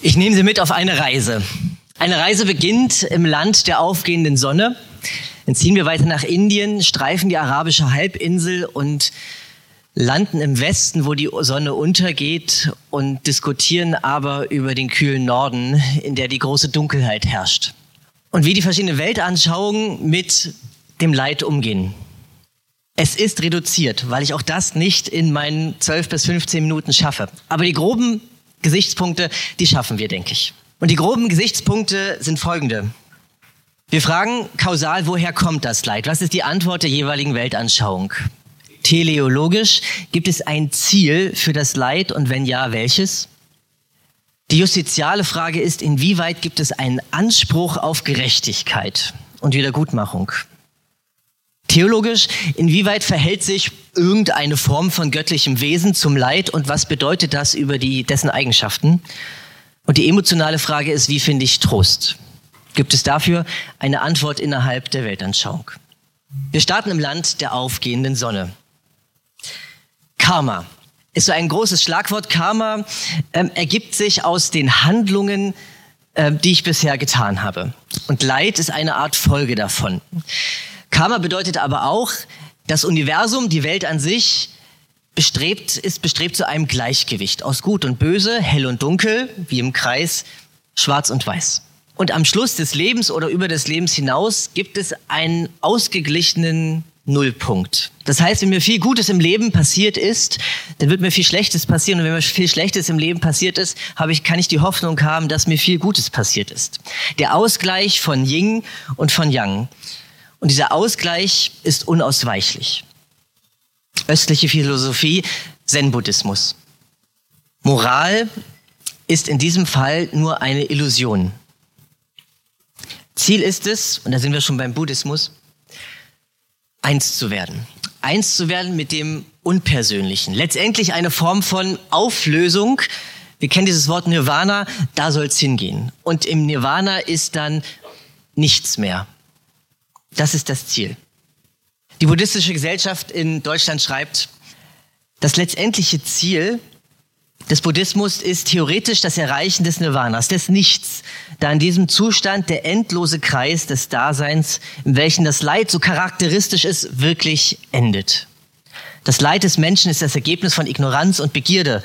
Ich nehme Sie mit auf eine Reise. Eine Reise beginnt im Land der aufgehenden Sonne. Dann ziehen wir weiter nach Indien, streifen die arabische Halbinsel und landen im Westen, wo die Sonne untergeht, und diskutieren aber über den kühlen Norden, in der die große Dunkelheit herrscht. Und wie die verschiedenen Weltanschauungen mit dem Leid umgehen. Es ist reduziert, weil ich auch das nicht in meinen 12 bis 15 Minuten schaffe. Aber die groben Gesichtspunkte, die schaffen wir, denke ich. Und die groben Gesichtspunkte sind folgende. Wir fragen kausal, woher kommt das Leid? Was ist die Antwort der jeweiligen Weltanschauung? Teleologisch, gibt es ein Ziel für das Leid und wenn ja, welches? Die justiziale Frage ist, inwieweit gibt es einen Anspruch auf Gerechtigkeit und Wiedergutmachung? Theologisch, inwieweit verhält sich irgendeine Form von göttlichem Wesen zum Leid und was bedeutet das über dessen Eigenschaften? Und die emotionale Frage ist, wie finde ich Trost? Gibt es dafür eine Antwort innerhalb der Weltanschauung? Wir starten im Land der aufgehenden Sonne. Karma ist so ein großes Schlagwort. Karma ergibt sich aus den Handlungen, die ich bisher getan habe. Und Leid ist eine Art Folge davon. Karma bedeutet aber auch, das Universum, die Welt an sich, ist bestrebt zu einem Gleichgewicht aus Gut und Böse, Hell und Dunkel, wie im Kreis, Schwarz und Weiß. Und am Schluss des Lebens oder über des Lebens hinaus gibt es einen ausgeglichenen Nullpunkt. Das heißt, wenn mir viel Gutes im Leben passiert ist, dann wird mir viel Schlechtes passieren. Und wenn mir viel Schlechtes im Leben passiert ist, kann ich die Hoffnung haben, dass mir viel Gutes passiert ist. Der Ausgleich von Yin und von Yang. Und dieser Ausgleich ist unausweichlich. Östliche Philosophie, Zen-Buddhismus. Moral ist in diesem Fall nur eine Illusion. Ziel ist es, und da sind wir schon beim Buddhismus, eins zu werden. Eins zu werden mit dem Unpersönlichen. Letztendlich eine Form von Auflösung. Wir kennen dieses Wort Nirvana, da soll es hingehen. Und im Nirvana ist dann nichts mehr. Das ist das Ziel. Die Buddhistische Gesellschaft in Deutschland schreibt, das letztendliche Ziel des Buddhismus ist theoretisch das Erreichen des Nirvanas, des Nichts, da in diesem Zustand der endlose Kreis des Daseins, in welchem das Leid so charakteristisch ist, wirklich endet. Das Leid des Menschen ist das Ergebnis von Ignoranz und Begierde.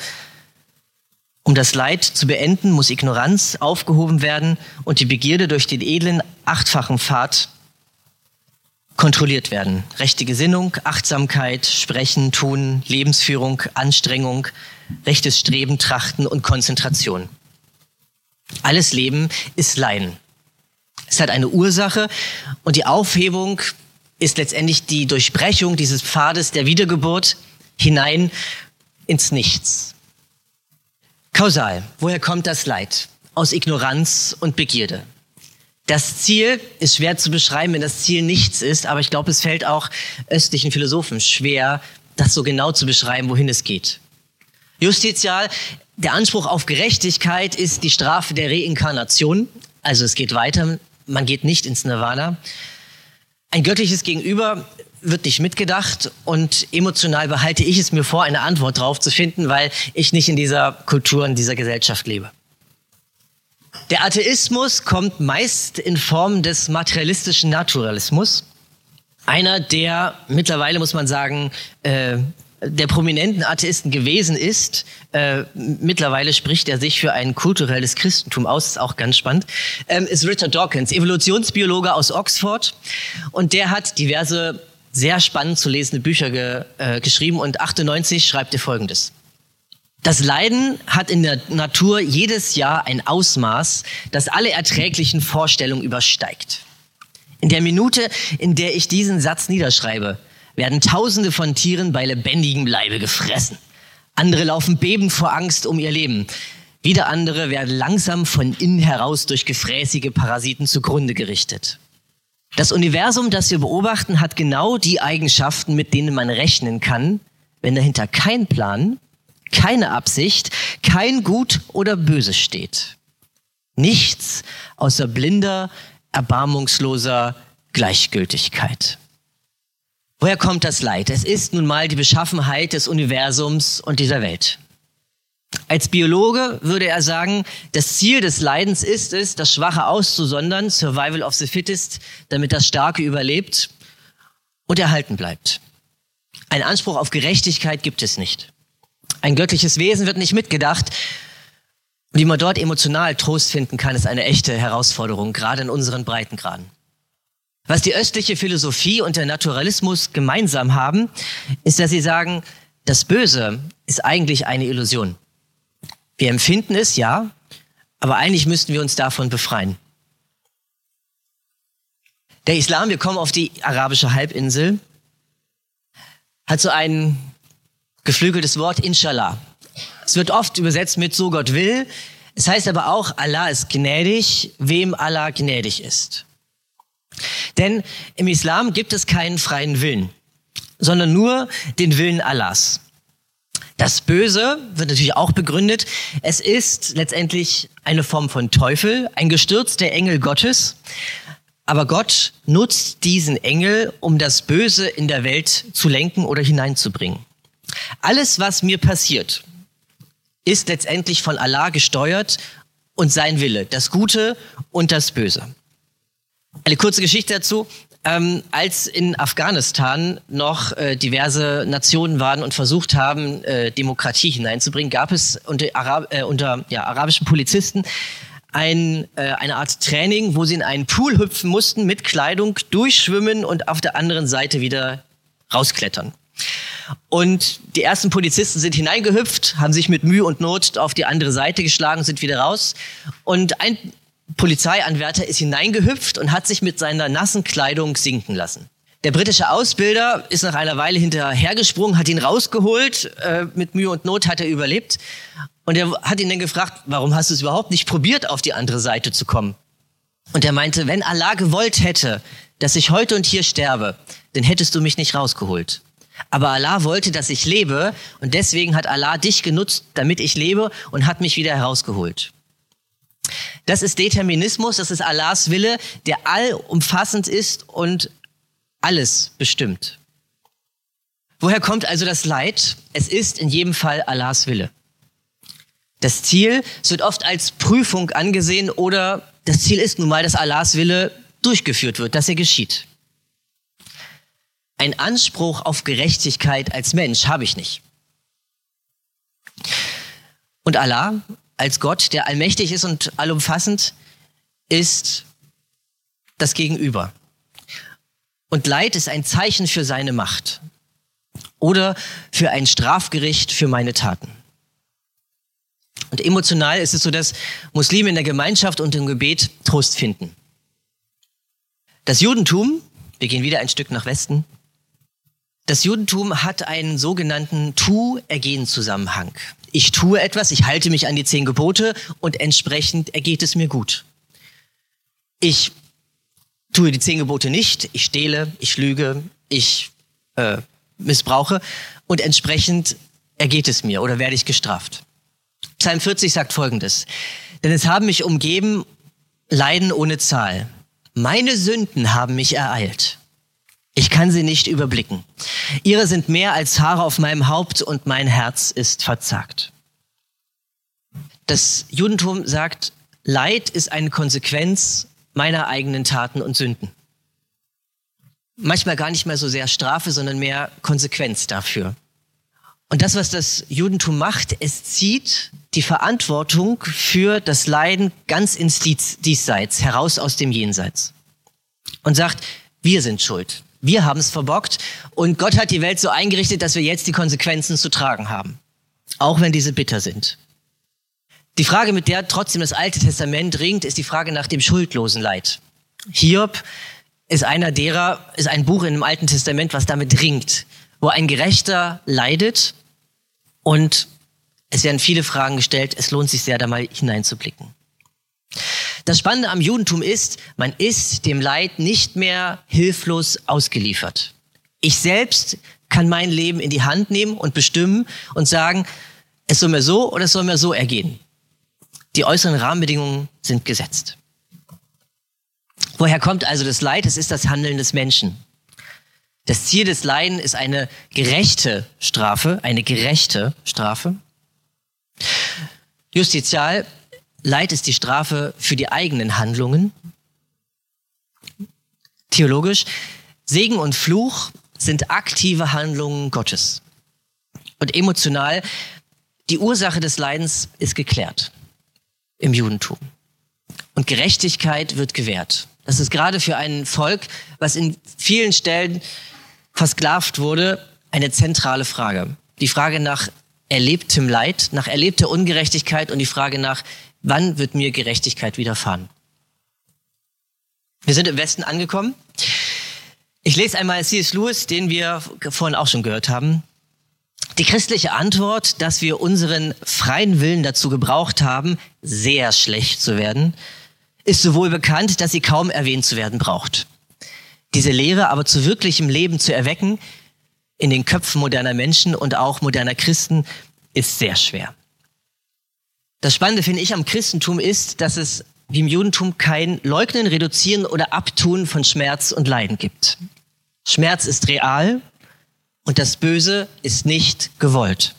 Um das Leid zu beenden, muss Ignoranz aufgehoben werden und die Begierde durch den edlen, achtfachen Pfad kontrolliert werden. Rechte Gesinnung, Achtsamkeit, Sprechen, Tun, Lebensführung, Anstrengung, rechtes Streben, Trachten und Konzentration. Alles Leben ist Leiden. Es hat eine Ursache und die Aufhebung ist letztendlich die Durchbrechung dieses Pfades der Wiedergeburt hinein ins Nichts. Kausal, woher kommt das Leid? Aus Ignoranz und Begierde. Das Ziel ist schwer zu beschreiben, wenn das Ziel nichts ist, aber ich glaube, es fällt auch östlichen Philosophen schwer, das so genau zu beschreiben, wohin es geht. Justizial, der Anspruch auf Gerechtigkeit ist die Strafe der Reinkarnation, also es geht weiter, man geht nicht ins Nirvana. Ein göttliches Gegenüber wird nicht mitgedacht und emotional behalte ich es mir vor, eine Antwort drauf zu finden, weil ich nicht in dieser Kultur, in dieser Gesellschaft lebe. Der Atheismus kommt meist in Form des materialistischen Naturalismus. Einer, der mittlerweile, muss man sagen, der prominenten Atheisten gewesen ist. Mittlerweile spricht er sich für ein kulturelles Christentum aus, ist auch ganz spannend, ist Richard Dawkins, Evolutionsbiologe aus Oxford. Und der hat diverse sehr spannend zu lesende Bücher geschrieben und 98 schreibt er Folgendes. Das Leiden hat in der Natur jedes Jahr ein Ausmaß, das alle erträglichen Vorstellungen übersteigt. In der Minute, in der ich diesen Satz niederschreibe, werden Tausende von Tieren bei lebendigem Leibe gefressen. Andere laufen bebend vor Angst um ihr Leben. Wieder andere werden langsam von innen heraus durch gefräßige Parasiten zugrunde gerichtet. Das Universum, das wir beobachten, hat genau die Eigenschaften, mit denen man rechnen kann, wenn dahinter kein Plan, keine Absicht, kein Gut oder Böse steht. Nichts außer blinder, erbarmungsloser Gleichgültigkeit. Woher kommt das Leid? Es ist nun mal die Beschaffenheit des Universums und dieser Welt. Als Biologe würde er sagen, das Ziel des Leidens ist es, das Schwache auszusondern, Survival of the Fittest, damit das Starke überlebt und erhalten bleibt. Ein Anspruch auf Gerechtigkeit gibt es nicht. Ein göttliches Wesen wird nicht mitgedacht. Wie man dort emotional Trost finden kann, ist eine echte Herausforderung, gerade in unseren Breitengraden. Was die östliche Philosophie und der Naturalismus gemeinsam haben, ist, dass sie sagen, das Böse ist eigentlich eine Illusion. Wir empfinden es, ja, aber eigentlich müssten wir uns davon befreien. Der Islam, wir kommen auf die arabische Halbinsel, hat so ein geflügeltes Wort, Inshallah. Es wird oft übersetzt mit so Gott will. Es heißt aber auch, Allah ist gnädig, wem Allah gnädig ist. Denn im Islam gibt es keinen freien Willen, sondern nur den Willen Allahs. Das Böse wird natürlich auch begründet. Es ist letztendlich eine Form von Teufel, ein gestürzter Engel Gottes. Aber Gott nutzt diesen Engel, um das Böse in der Welt zu lenken oder hineinzubringen. Alles, was mir passiert, ist letztendlich von Allah gesteuert und sein Wille, das Gute und das Böse. Eine kurze Geschichte dazu. Als in Afghanistan noch diverse Nationen waren und versucht haben, Demokratie hineinzubringen, gab es unter arabischen Polizisten eine Art Training, wo sie in einen Pool hüpfen mussten, mit Kleidung durchschwimmen und auf der anderen Seite wieder rausklettern. Und die ersten Polizisten sind hineingehüpft, haben sich mit Mühe und Not auf die andere Seite geschlagen, sind wieder raus. Und ein Polizeianwärter ist hineingehüpft und hat sich mit seiner nassen Kleidung sinken lassen. Der britische Ausbilder ist nach einer Weile hinterhergesprungen, hat ihn rausgeholt, mit Mühe und Not hat er überlebt. Und er hat ihn dann gefragt, warum hast du es überhaupt nicht probiert, auf die andere Seite zu kommen? Und er meinte, wenn Allah gewollt hätte, dass ich heute und hier sterbe, dann hättest du mich nicht rausgeholt. Aber Allah wollte, dass ich lebe und deswegen hat Allah dich genutzt, damit ich lebe und hat mich wieder herausgeholt. Das ist Determinismus, das ist Allahs Wille, der allumfassend ist und alles bestimmt. Woher kommt also das Leid? Es ist in jedem Fall Allahs Wille. Das Ziel, es wird oft als Prüfung angesehen oder das Ziel ist nun mal, dass Allahs Wille durchgeführt wird, dass er geschieht. Ein Anspruch auf Gerechtigkeit als Mensch habe ich nicht. Und Allah als Gott, der allmächtig ist und allumfassend, ist das Gegenüber. Und Leid ist ein Zeichen für seine Macht oder für ein Strafgericht für meine Taten. Und emotional ist es so, dass Muslime in der Gemeinschaft und im Gebet Trost finden. Das Judentum, wir gehen wieder ein Stück nach Westen, das Judentum hat einen sogenannten Tu-Ergehen-Zusammenhang. Ich tue etwas, ich halte mich an die 10 Gebote und entsprechend ergeht es mir gut. Ich tue die 10 Gebote nicht, ich stehle, ich lüge, ich missbrauche und entsprechend ergeht es mir oder werde ich gestraft. Psalm 40 sagt Folgendes: Denn es haben mich umgeben Leiden ohne Zahl. Meine Sünden haben mich ereilt. Ich kann sie nicht überblicken. Ihre sind mehr als Haare auf meinem Haupt und mein Herz ist verzagt. Das Judentum sagt, Leid ist eine Konsequenz meiner eigenen Taten und Sünden. Manchmal gar nicht mehr so sehr Strafe, sondern mehr Konsequenz dafür. Und das, was das Judentum macht, es zieht die Verantwortung für das Leiden ganz ins Diesseits, heraus aus dem Jenseits. Und sagt, wir sind schuld. Wir haben es verbockt und Gott hat die Welt so eingerichtet, dass wir jetzt die Konsequenzen zu tragen haben. Auch wenn diese bitter sind. Die Frage, mit der trotzdem das Alte Testament ringt, ist die Frage nach dem schuldlosen Leid. Hiob ist ein Buch in dem Alten Testament, was damit ringt, wo ein Gerechter leidet und es werden viele Fragen gestellt. Es lohnt sich sehr, da mal hineinzublicken. Das Spannende am Judentum ist, man ist dem Leid nicht mehr hilflos ausgeliefert. Ich selbst kann mein Leben in die Hand nehmen und bestimmen und sagen, es soll mir so oder es soll mir so ergehen. Die äußeren Rahmenbedingungen sind gesetzt. Woher kommt also das Leid? Es ist das Handeln des Menschen. Das Ziel des Leidens ist eine gerechte Strafe, Justizial, Leid ist die Strafe für die eigenen Handlungen. Theologisch, Segen und Fluch sind aktive Handlungen Gottes. Und emotional, die Ursache des Leidens ist geklärt im Judentum. Und Gerechtigkeit wird gewährt. Das ist gerade für ein Volk, was in vielen Stellen versklavt wurde, eine zentrale Frage. Die Frage nach erlebtem Leid, nach erlebter Ungerechtigkeit und die Frage nach, wann wird mir Gerechtigkeit widerfahren? Wir sind im Westen angekommen. Ich lese einmal C.S. Lewis, den wir vorhin auch schon gehört haben. Die christliche Antwort, dass wir unseren freien Willen dazu gebraucht haben, sehr schlecht zu werden, ist so wohl bekannt, dass sie kaum erwähnt zu werden braucht. Diese Lehre aber zu wirklichem Leben zu erwecken, in den Köpfen moderner Menschen und auch moderner Christen, ist sehr schwer. Das Spannende, finde ich, am Christentum ist, dass es wie im Judentum kein Leugnen, Reduzieren oder Abtun von Schmerz und Leiden gibt. Schmerz ist real und das Böse ist nicht gewollt.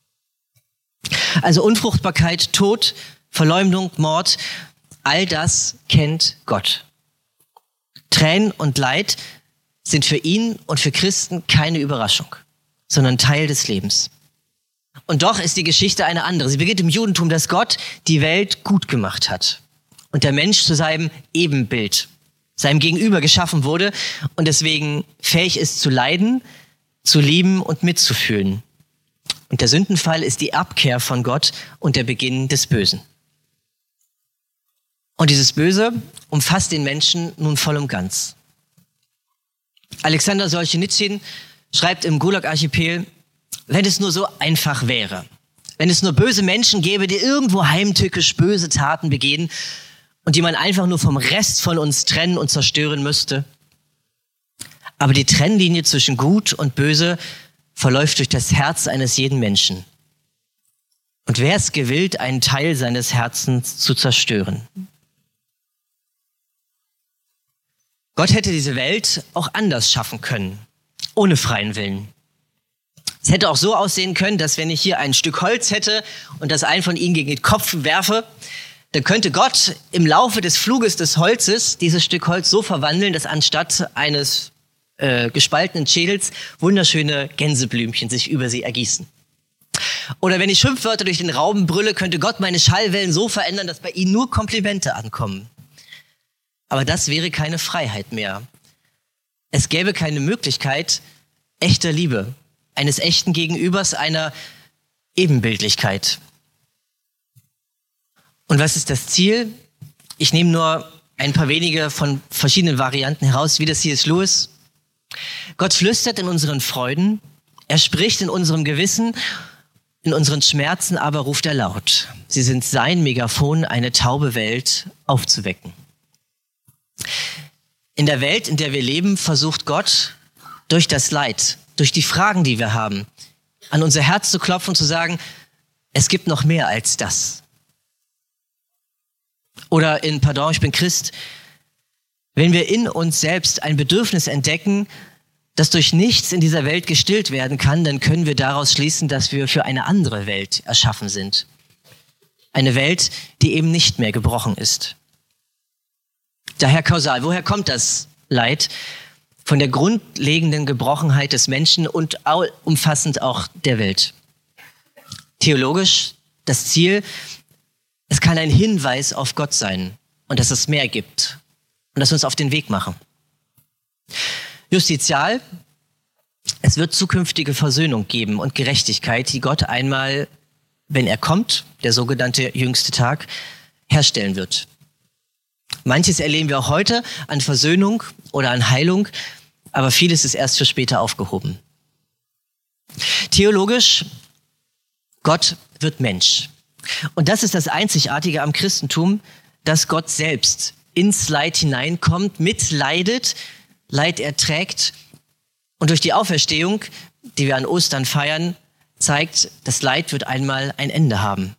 Also Unfruchtbarkeit, Tod, Verleumdung, Mord, all das kennt Gott. Tränen und Leid sind für ihn und für Christen keine Überraschung, sondern Teil des Lebens. Und doch ist die Geschichte eine andere. Sie beginnt im Judentum, dass Gott die Welt gut gemacht hat und der Mensch zu seinem Ebenbild, seinem Gegenüber geschaffen wurde und deswegen fähig ist zu leiden, zu lieben und mitzufühlen. Und der Sündenfall ist die Abkehr von Gott und der Beginn des Bösen. Und dieses Böse umfasst den Menschen nun voll und ganz. Alexander Solschenizyn schreibt im Gulag-Archipel, wenn es nur so einfach wäre, wenn es nur böse Menschen gäbe, die irgendwo heimtückisch böse Taten begehen und die man einfach nur vom Rest von uns trennen und zerstören müsste. Aber die Trennlinie zwischen Gut und Böse verläuft durch das Herz eines jeden Menschen. Und wer ist gewillt, einen Teil seines Herzens zu zerstören? Gott hätte diese Welt auch anders schaffen können, ohne freien Willen. Es hätte auch so aussehen können, dass wenn ich hier ein Stück Holz hätte und das einen von ihnen gegen den Kopf werfe, dann könnte Gott im Laufe des Fluges des Holzes dieses Stück Holz so verwandeln, dass anstatt eines gespaltenen Schädels wunderschöne Gänseblümchen sich über sie ergießen. Oder wenn ich Schimpfwörter durch den Raum brülle, könnte Gott meine Schallwellen so verändern, dass bei ihnen nur Komplimente ankommen. Aber das wäre keine Freiheit mehr. Es gäbe keine Möglichkeit echter Liebe, eines echten Gegenübers, einer Ebenbildlichkeit. Und was ist das Ziel? Ich nehme nur ein paar wenige von verschiedenen Varianten heraus, wie das C.S. Lewis. Gott flüstert in unseren Freuden, er spricht in unserem Gewissen, in unseren Schmerzen aber ruft er laut. Sie sind sein Megafon, eine taube Welt aufzuwecken. In der Welt, in der wir leben, versucht Gott durch das Leid, durch die Fragen, die wir haben, an unser Herz zu klopfen und zu sagen, es gibt noch mehr als das. Oder in Pardon, ich bin Christ, wenn wir in uns selbst ein Bedürfnis entdecken, das durch nichts in dieser Welt gestillt werden kann, dann können wir daraus schließen, dass wir für eine andere Welt erschaffen sind. Eine Welt, die eben nicht mehr gebrochen ist. Daher kausal, woher kommt das Leid? Von der grundlegenden Gebrochenheit des Menschen und umfassend auch der Welt. Theologisch das Ziel, es kann ein Hinweis auf Gott sein und dass es mehr gibt und dass wir uns auf den Weg machen. Justizial, es wird zukünftige Versöhnung geben und Gerechtigkeit, die Gott einmal, wenn er kommt, der sogenannte jüngste Tag, herstellen wird. Manches erleben wir auch heute an Versöhnung oder an Heilung, aber vieles ist erst für später aufgehoben. Theologisch, Gott wird Mensch. Und das ist das Einzigartige am Christentum, dass Gott selbst ins Leid hineinkommt, mitleidet, Leid erträgt und durch die Auferstehung, die wir an Ostern feiern, zeigt, das Leid wird einmal ein Ende haben.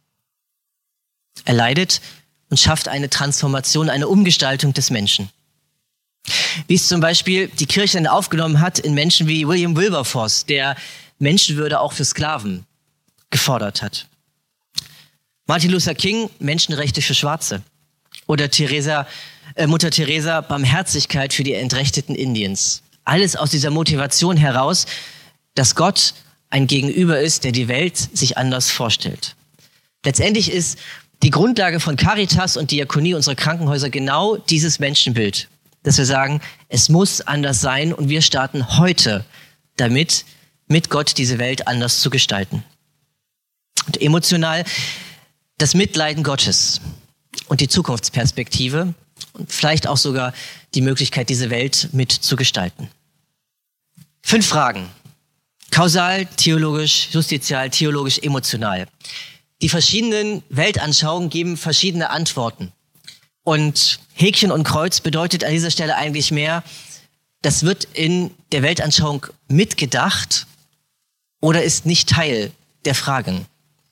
Er leidet und schafft eine Transformation, eine Umgestaltung des Menschen. Wie es zum Beispiel die Kirche dann aufgenommen hat in Menschen wie William Wilberforce, der Menschenwürde auch für Sklaven gefordert hat. Martin Luther King, Menschenrechte für Schwarze. Oder Mutter Teresa, Barmherzigkeit für die Entrechteten Indiens. Alles aus dieser Motivation heraus, dass Gott ein Gegenüber ist, der die Welt sich anders vorstellt. Letztendlich ist die Grundlage von Caritas und Diakonie unserer Krankenhäuser genau dieses Menschenbild, dass wir sagen, es muss anders sein und wir starten heute damit, mit Gott diese Welt anders zu gestalten. Und emotional das Mitleiden Gottes und die Zukunftsperspektive und vielleicht auch sogar die Möglichkeit, diese Welt mitzugestalten. 5 Fragen. Kausal, theologisch, justizial, theologisch, emotional. Die verschiedenen Weltanschauungen geben verschiedene Antworten. Und Häkchen und Kreuz bedeutet an dieser Stelle eigentlich mehr, das wird in der Weltanschauung mitgedacht oder ist nicht Teil der Fragen.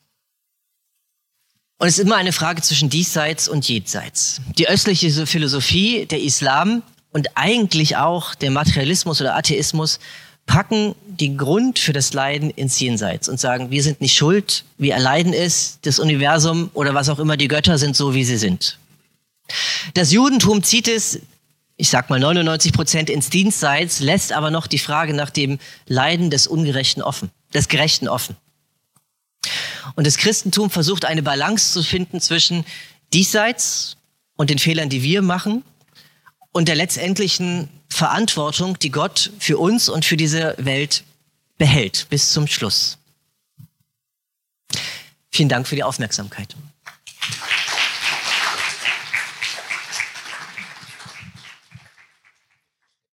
Und es ist immer eine Frage zwischen diesseits und jenseits. Die östliche Philosophie, der Islam und eigentlich auch der Materialismus oder Atheismus packen den Grund für das Leiden ins Jenseits und sagen, wir sind nicht schuld, wie erleiden ist, das Universum oder was auch immer, die Götter sind so, wie sie sind. Das Judentum zieht es, ich sag mal 99% ins Diesseits, lässt aber noch die Frage nach dem Leiden des Ungerechten offen, des Gerechten offen. Und das Christentum versucht eine Balance zu finden zwischen diesseits und den Fehlern, die wir machen, und der letztendlichen Verantwortung, die Gott für uns und für diese Welt behält, bis zum Schluss. Vielen Dank für die Aufmerksamkeit.